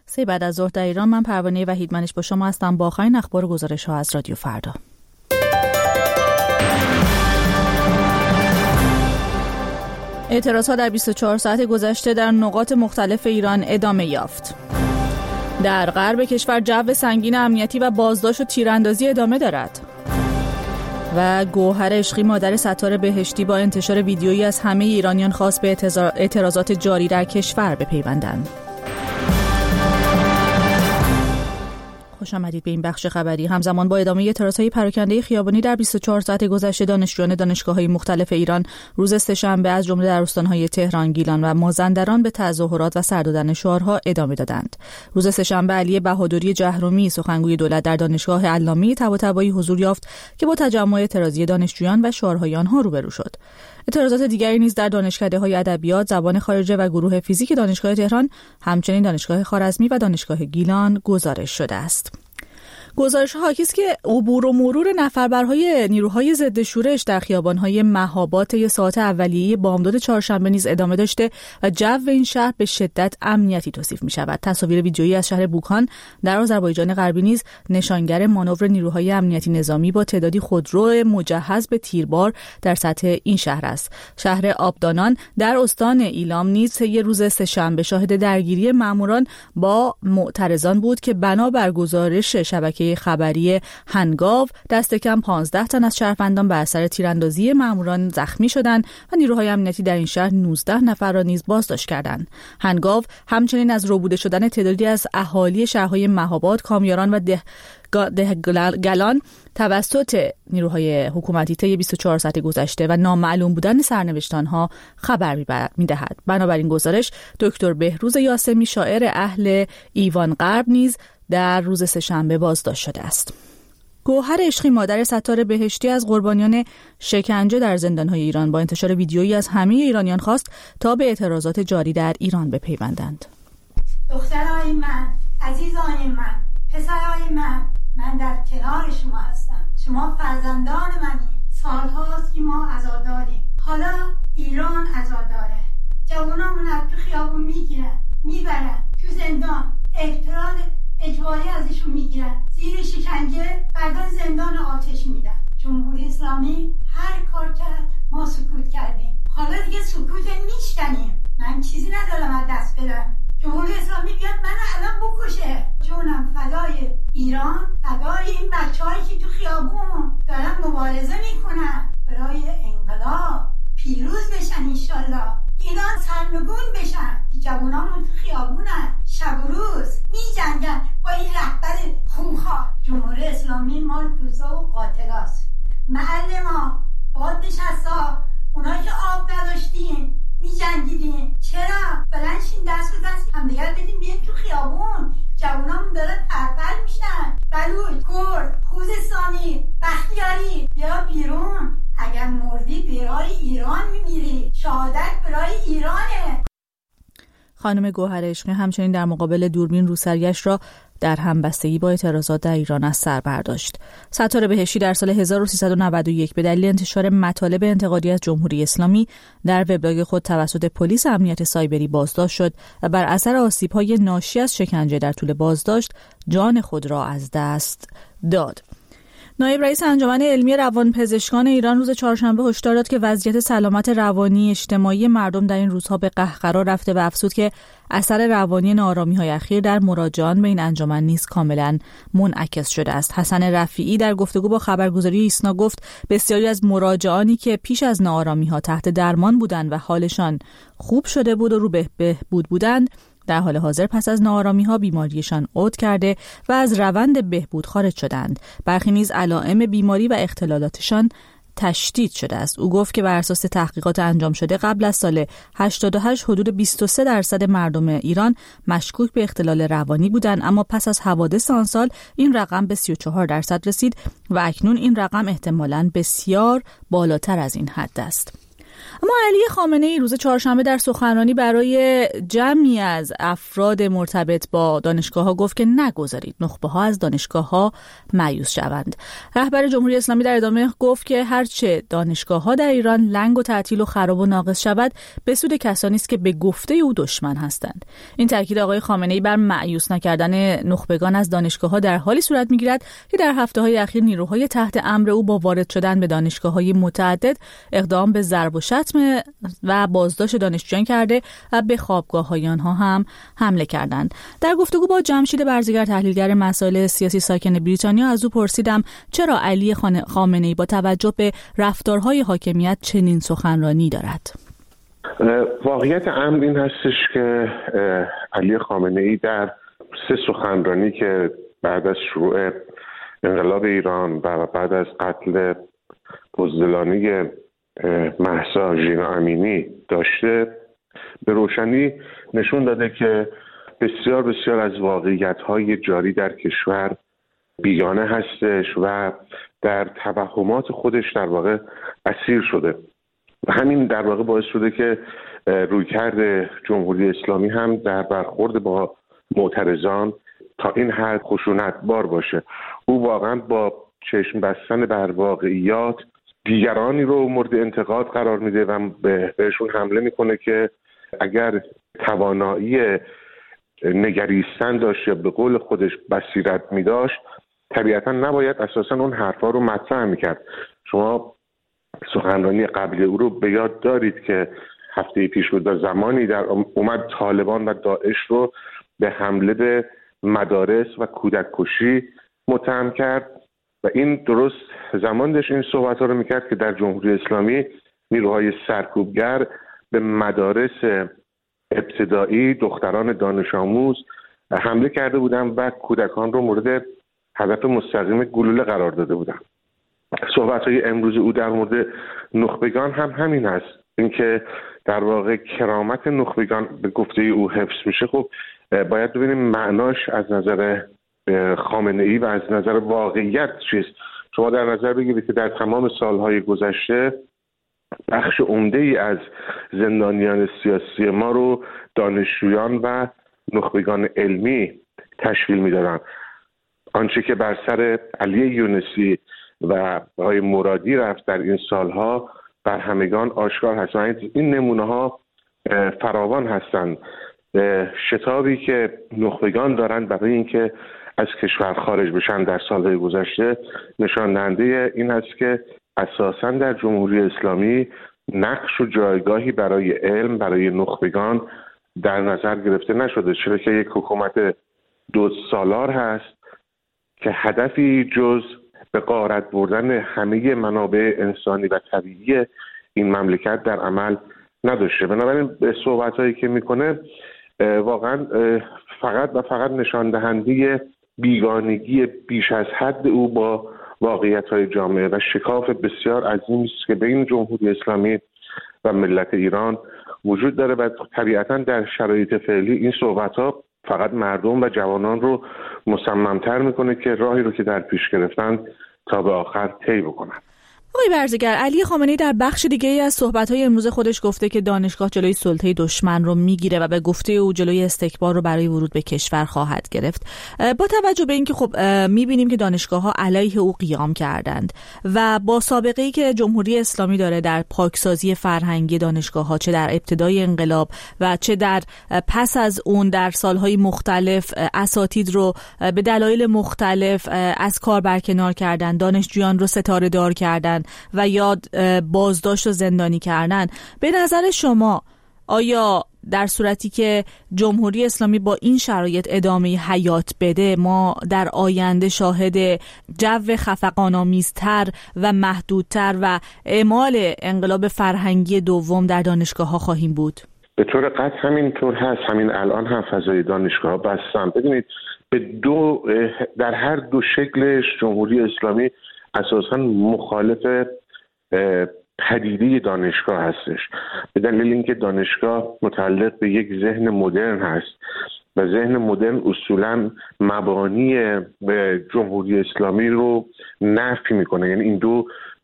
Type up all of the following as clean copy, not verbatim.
3 بعد از ظهر در ایران. من پروانه وحیدمنش با شما هستم با آخرین اخبار و گزارش‌ها از رادیو فردا. اعتراضات در 24 ساعت گذشته در نقاط مختلف ایران ادامه یافت. در غرب کشور جو سنگین امنیتی و بازداشت و تیراندازی ادامه دارد. و گوهر عشقی مادر ستار بهشتی با انتشار ویدیویی از همه ایرانیان خواست به اعتراضات جاری در کشور بپیوندند. خوش آمدید به این بخش خبری. همزمان با ادامه اعتراضهای پراکنده خیابانی در 24 ساعت گذشته، دانشجویان دانشگاه‌های مختلف ایران روز سه‌شنبه از جمله در استان‌های تهران، گیلان و مازندران به تظاهرات و سر دادن شعارها ادامه دادند. روز سه‌شنبه علی بهادری جهرومی، سخنگوی دولت در دانشگاه علامه طباطبایی حضور یافت که با تجمع اعتراضی دانشجویان و شعارهای آنها روبرو شد. اعتراضات دیگری نیز در دانشکده‌های ادبیات، زبان خارجه و گروه فیزیک دانشگاه تهران، همچنین دانشگاه خوارزمی و دانشگاه گیلان گزارش شده است. گزارش حاکی است که عبور و مرور نفربرهای نیروهای ضد شورش در خیابان‌های مهاباد طی ساعات اولیه بامداد چهارشنبه نیز ادامه داشته و جو این شهر به شدت امنیتی توصیف می‌شود. تصاویر ویدیویی از شهر بوکان در آذربایجان غربی نیز نشانگر مانور نیروهای امنیتی نظامی با تعدادی خودرو مجهز به تیربار در سطح این شهر است. شهر آبدانان در استان ایلام نیز طی روز سه‌شنبه شاهد درگیری ماموران با معترضان بود که بنابر گزارش شبکه خبری هنگاو دست کم 15 تن از شهروندان بر اثر تیراندازی ماموران زخمی شدند و نیروهای امنیتی در این شهر 19 نفر را نیز بازداشت کردند. هنگاو همچنین از ربوده شدن تعدادی از اهالی شهرهای مهاباد، کامیاران و دهگلان توسط نیروهای حکومتی طی 24 ساعت گذشته و نامعلوم بودن سرنوشت‌آنها خبر می‌دهد. بنابراین گزارش دکتر بهروز یاسمی، شاعر اهل ایوان غرب، نیز در روز سه‌شنبه بازداشت شده است. گوهر عشقی مادر ستار بهشتی از قربانیان شکنجه در زندان‌های ایران با انتشار ویدیویی از همه ایرانیان خواست تا به اعتراضات جاری در ایران بپیوندند. دخترای من، عزیزای من، پسرای من در کنار شما هستم. شما فرزندان منید. سال‌هاست که ما عزاداریم. حالا ایران عزاداره. جوانامون از تو خیابون میگیرن، میبرن تو زندان، اعتراض اجباری ازشون میگیرن، زیر شکنجه، بعدن زندان آتش میدن. جمهوری اسلامی هر کار کرد، ما سکوت کردیم. حالا دیگه سکوت میشکنیم. من چیزی ندارم از دست بدم. جمهوری اسلامی بیاد من الان بکشه. جونم فدای ایران، فدای این بچه‌هایی که تو خیابون دارن مبارزه میکنن برای انقلاب، پیروز بشن انشالله. ایران سرنگون بشن. جوانامون تو خیابونن، شب و روز می‌جنگن با این رهبر خونخوار. جمهوری اسلامی مال دوزا و قاتلاست. معلما باد نشستا، اونایی که آب نداشتین می‌جنگیدین. چرا؟ بلنشین دست به دست همدیگر بدین بیاین تو خیابون. جوانامون دارن پرپر میشن. بلوچ، کرد، خوزستانی، بختیاری، بیا بیرون. اگر مردی برای ایران میمیری. شهادت برای ایرانه. خانم گوهر عشقی همچنین در مقابل دوربین روسریش را در همبستگی با اعتراضات در ایران از سر برداشت. ستار بهشتی در سال 1391 به دلیل انتشار مطالب انتقادی از جمهوری اسلامی در وبلاگ خود توسط پلیس امنیت سایبری بازداشت شد و بر اثر آسیب‌های ناشی از شکنجه در طول بازداشت جان خود را از دست داد. نایب رئیس انجمن علمی روانپزشکان ایران روز چهارشنبه هشدار داد که وضعیت سلامت روانی اجتماعی مردم در این روزها به قهقرا رفته و افزود که اثر روانی ناآرامی‌های اخیر در مراجعان به این انجمن نیز کاملا منعکس شده است. حسن رفیعی در گفتگو با خبرگزاری ایسنا گفت بسیاری از مراجعانی که پیش از ناآرامی‌ها تحت درمان بودند و حالشان خوب شده بود و رو به بهبود بودند، در حال حاضر پس از ناآرامی‌ها بیماریشان عود کرده و از روند بهبود خارج شدند. برخی نیز علائم بیماری و اختلالاتشان تشدید شده است. او گفت که بر اساس تحقیقات انجام شده قبل از سال 88 حدود 23% مردم ایران مشکوک به اختلال روانی بودند، اما پس از حوادث آن سال این رقم به 34% رسید و اکنون این رقم احتمالاً بسیار بالاتر از این حد است. اما علی خامنه‌ای روز چهارشنبه در سخنرانی برای جمعی از افراد مرتبط با دانشگاه‌ها گفت که نگذارید نخبه‌ها از دانشگاه‌ها مایوس شوند. رهبر جمهوری اسلامی در ادامه گفت که هرچه دانشگاه‌ها در ایران لنگ و تعطیل و خراب و ناقص شود به سود کسانی است که به گفته او دشمن هستند. این تاکید آقای خامنه‌ای بر مایوس نکردن نخبگان از دانشگاه‌ها در حالی صورت می‌گیرد که در هفته‌های اخیر نیروهای تحت امر او با وارد شدن به دانشگاه‌های متعدد اقدام به ضرب و شتم و بازداشت دانشجویان کرده و به خوابگاه‌های آنها هم حمله کردند. در گفتگو با جمشید برزگر تحلیلگر مسائل سیاسی ساکن بریتانیا از او پرسیدم چرا علی خامنه‌ای با توجه به رفتارهای حاکمیت چنین سخنرانی دارد. واقعیت امر این هستش که علی خامنه‌ای در 3 سخنرانی که بعد از شروع انقلاب ایران و بعد از قتل بزدلانه مهسا ژینا امینی داشته به روشنی نشون داده که بسیار بسیار از واقعیت‌های جاری در کشور بیگانه هستش و در توهمات خودش در واقع اسیر شده و همین در واقع باعث شده که رویکرد جمهوری اسلامی هم در برخورد با معترضان تا این حد خشونت‌بار باشه. او واقعا با چشم بستن بر واقعیات دیگرانی رو مورد انتقاد قرار میده و بهشون حمله میکنه که اگر توانایی نگریستن داشت یا به قول خودش بصیرت میداشت طبیعتا نباید اساسا اون حرفا رو مطرح میکرد. شما سخنرانی قبلی او رو به یاد دارید که هفته پیش بود زمانی در اومد طالبان و داعش رو به حمله به مدارس و کودک کشی متهم کرد و این درست زمان داشت این صحبت ها رو میکرد که در جمهوری اسلامی نیروهای سرکوبگر به مدارس ابتدایی دختران دانش آموز حمله کرده بودن و کودکان رو مورد هدف مستقیم گلوله قرار داده بودن. صحبت های امروز او در مورد نخبگان هم همین است، اینکه در واقع کرامت نخبگان به گفته او حفظ میشه. خب باید ببینیم معناش از نظر خامنه‌ای و از نظر واقعیت چیست. شما در نظر بگیرید که در تمام سالهای گذشته بخش عمده‌ای از زندانیان سیاسی ما رو دانشجویان و نخبگان علمی تشکیل می‌دادن. آنچه که بر سر علی یونسی و آقای مرادی رفت در این سالها بر همگان آشکار هست. این نمونه‌ها فراوان هستند. شتابی که نخبگان دارند برای اینکه از کشور خارج بشن در سالهای گذشته نشان دهنده این است که اساساً در جمهوری اسلامی نقش و جایگاهی برای علم، برای نخبگان در نظر گرفته نشده، چرا که یک حکومت 2 سالار هست که هدفی جز به غارت بردن همه منابع انسانی و طبیعی این مملکت در عمل نداشته. بنابراین به صحبت‌هایی که میکنه واقعا فقط و فقط نشان دهنده بیگانگی بیش از حد او با واقعیت‌های جامعه و شکاف بسیار عظیمی است که بین جمهوری اسلامی و ملت ایران وجود داره و طبیعتاً در شرایط فعلی این صحبت‌ها فقط مردم و جوانان رو مصمم‌تر میکنه که راهی رو که در پیش گرفتن تا به آخر طی بکنن. آقای برزگر، علی خامنه‌ای در بخش دیگه‌ای از صحبت‌های امروز خودش گفته که دانشگاه جلوی سلطه دشمن رو میگیره و به گفته او جلوی استکبار رو برای ورود به کشور خواهد گرفت. با توجه به اینکه خب می‌بینیم که دانشگاه‌ها علیه او قیام کردند و با سابقه‌ای که جمهوری اسلامی داره در پاکسازی فرهنگی دانشگاه‌ها، چه در ابتدای انقلاب و چه در پس از اون در سال‌های مختلف اساتید رو به دلایل مختلف از کار برکنار کردن، دانشجویان رو ستاره‌دار کردن و یا بازداشت و زندانی کردن. به نظر شما آیا در صورتی که جمهوری اسلامی با این شرایط ادامه حیات بده ما در آینده شاهد جو خفقان‌آمیزتر و محدودتر و اعمال انقلاب فرهنگی دوم در دانشگاه‌ها خواهیم بود؟ به طور قطع همینطور هست. همین الان هم فضای دانشگاه‌ها بستن. ببینید در هر دو شکلش جمهوری اسلامی اساساً مخالف پدیده دانشگاه هستش، به دلیل اینکه دانشگاه متعلق به یک ذهن مدرن هست و ذهن مدرن اصولاً مبانی به جمهوری اسلامی رو نفی میکنه. یعنی این دو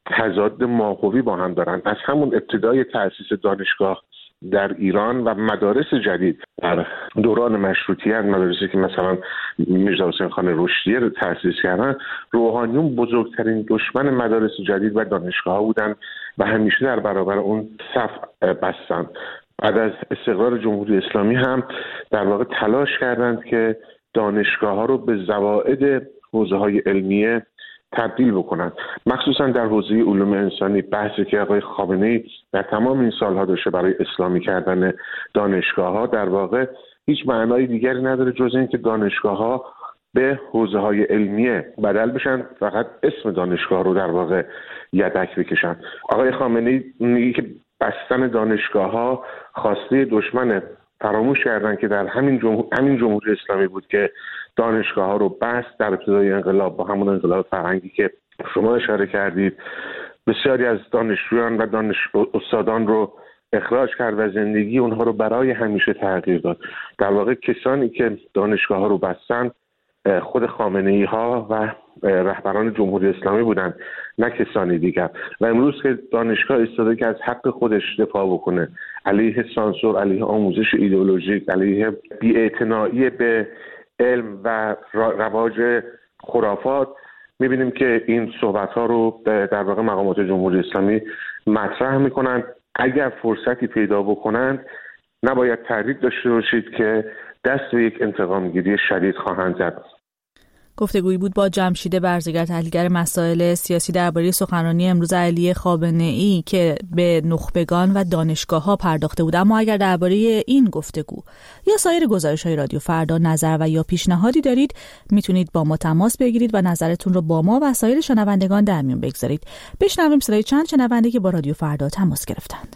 تضاد ماهوی با هم دارن. از همون ابتدای تأسیس دانشگاه در ایران و مدارس جدید در دوران مشروطیت، مدارسی که مثلا میرزا حسین خان رشدی رو تأسیس کردن، روحانیون بزرگترین دشمن مدارس جدید و دانشگاه بودن و همیشه در برابر اون صف بستن. بعد از استقرار جمهوری اسلامی هم در واقع تلاش کردند که دانشگاه ها رو به زوائد حوزه‌های علمیه تبدیل بکنند، مخصوصا در حوزه علوم انسانی. بحثی که آقای خامنه‌ای در تمام این سالها داشته برای اسلامی کردن دانشگاه‌ها در واقع هیچ معنای دیگری نداره جز این که دانشگاه‌ها به حوزه‌های علمیه بدل بشن، فقط اسم دانشگاه رو در واقع یدک بکشن. آقای خامنه‌ای میگه که بستن دانشگاه‌ها خواسته دشمنه. فراموش کردن که در همین جمهوری اسلامی بود که دانشگاه‌ها رو بست در ابتدای انقلاب، با همون انقلاب فرهنگی که شما اشاره کردید. بسیاری از دانشجویان و استادان رو اخراج کرد و زندگی اونها رو برای همیشه تغییر داد. در واقع کسانی که دانشگاه‌ها رو بستن خود خامنه‌ای‌ها و رهبران جمهوری اسلامی بودن، نه کسانی دیگر. و امروز که دانشگاه ایستاده که از حق خودش دفاع بکنه علیه سانسور، علیه آموزش ایدئولوژیک، علیه بی‌اعتنایی به علم و رواج خرافات، می‌بینیم که این صحبت‌ها رو در واقع مقامات جمهوری اسلامی مطرح می‌کنند. اگر فرصتی پیدا بکنند نباید تردید داشته باشید که دست به یک انتقام‌گیری شدید خواهند زد. گفتگویی بود با جمشید برزگر، تحلیلگر مسائل سیاسی، درباره سخنرانی امروز علی خامنه‌ای که به نخبگان و دانشگاه‌ها پرداخته بود. اما اگر درباره این گفتگو یا سایر گزارش‌های رادیو فردا نظر و یا پیشنهادی دارید، میتونید با ما تماس بگیرید و نظرتون رو با ما و سایر شنوندگان در میون بگذارید. بشنویم صدای چند شنونده که با رادیو فردا تماس گرفتند.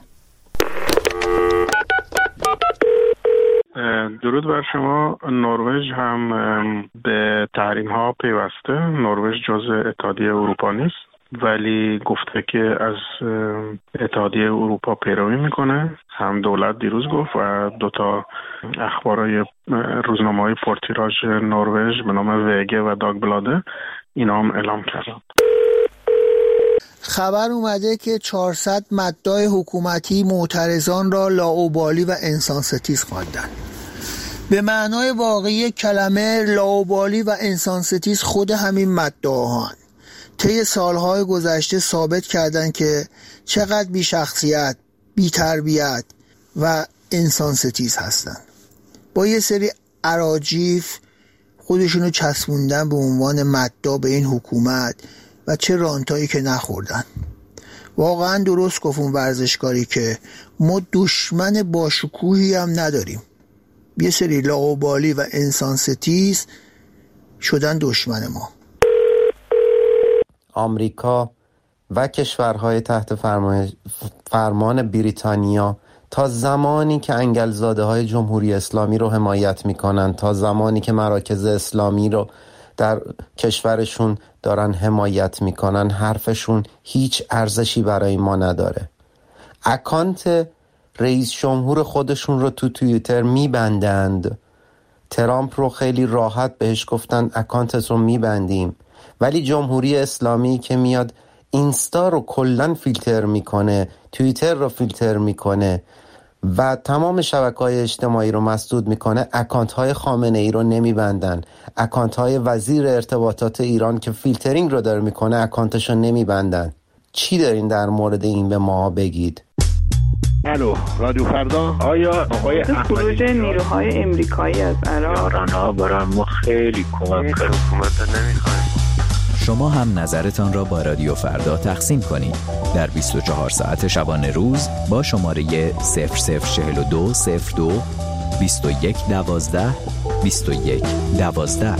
درود بر شما. نروژ هم به تحریم ها پیوسته. نروژ جزء اتحادیه اروپا نیست ولی گفته که از اتحادیه اروپا پیروی میکنه. هم دولت دیروز گفت و دوتا اخبارای روزنامه‌های پرتیراژ نروژ به نام وگه و داگبلاده اینا هم اعلام کردن. خبر اومده که 400 مداح حکومتی معترضان را لاابالی و انسانستیز خواندند. به معنای واقعی کلمه لاابالی و انسانستیز خود همین مداحان طی سالهای گذشته ثابت کردند که چقدر بی شخصیت، بی تربیت و انسانستیز هستند. با یه سری اراجیف خودشونو چسبوندن به عنوان مداح به این حکومت و چه رانتایی که نخوردن. واقعا درست گفت اون ورزشکاری که ما دشمن باشکوهی هم نداریم. یه سری لاابالی و انسانستیز شدن دشمن ما. آمریکا و کشورهای تحت فرمان بریتانیا تا زمانی که انگلزاده‌های جمهوری اسلامی رو حمایت میکنن، تا زمانی که مراکز اسلامی رو در کشورشون دارن حمایت میکنن، حرفشون هیچ ارزشی برای ما نداره. اکانت رئیس جمهور خودشون رو تو توییتر میبندند. ترامپ رو خیلی راحت بهش گفتن اکانتت رو میبندیم، ولی جمهوری اسلامی که میاد اینستا رو کلن فیلتر میکنه، توییتر رو فیلتر میکنه و تمام شبکه‌های اجتماعی رو مسدود میکنه، اکانت‌های خامنه‌ای رو نمیبندن. اکانت‌های وزیر ارتباطات ایران که فیلترینگ رو داره میکنه اکانتش رو نمیبندن. چی دارین در مورد این به ما بگید؟ الو رادیو فردا. آیا آقای خروج نیروهای امریکایی از عراق یاران‌ها برای ما خیلی کمک کرد. حکومت نمیخوایم. شما هم نظرتان را با رادیو فردا تقسیم کنید در 24 ساعت شبانه روز با شماره 0042 02 21 12 21 12.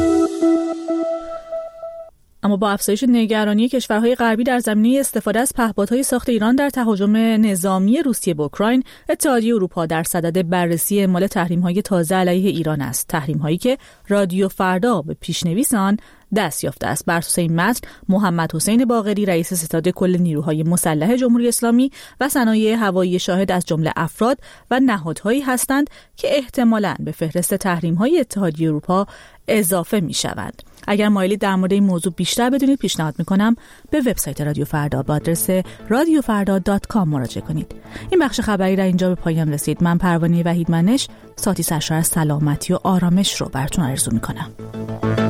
اما با افزایش نگرانی کشورهای غربی در زمینه استفاده از پهپادهای ساخت ایران در تهاجم نظامی روسیه به اوکراین، اتحادیه اروپا در صدد بررسی اعمال تحریم‌های تازه علیه ایران است. تحریم‌هایی که رادیو فردا به پیشنویس آن دست یافته است. بر اساس این متن محمد حسین باقری رئیس ستاد کل نیروهای مسلح جمهوری اسلامی و صنایع هوایی شاهد از جمله افراد و نهادهایی هستند که احتمالاً به فهرست تحریم‌های اتحادیه اروپا اضافه می‌شوند. اگر مایلید در مورد این موضوع بیشتر بدونید، پیشنهاد میکنم به وبسایت رادیو فردا با آدرس radiofarda.com مراجعه کنید. این بخش خبری در اینجا به پایان رسید. من پروانه وحیدمنش ساعتی سرشار از سلامتی و آرامش رو براتون آرزو میکنم.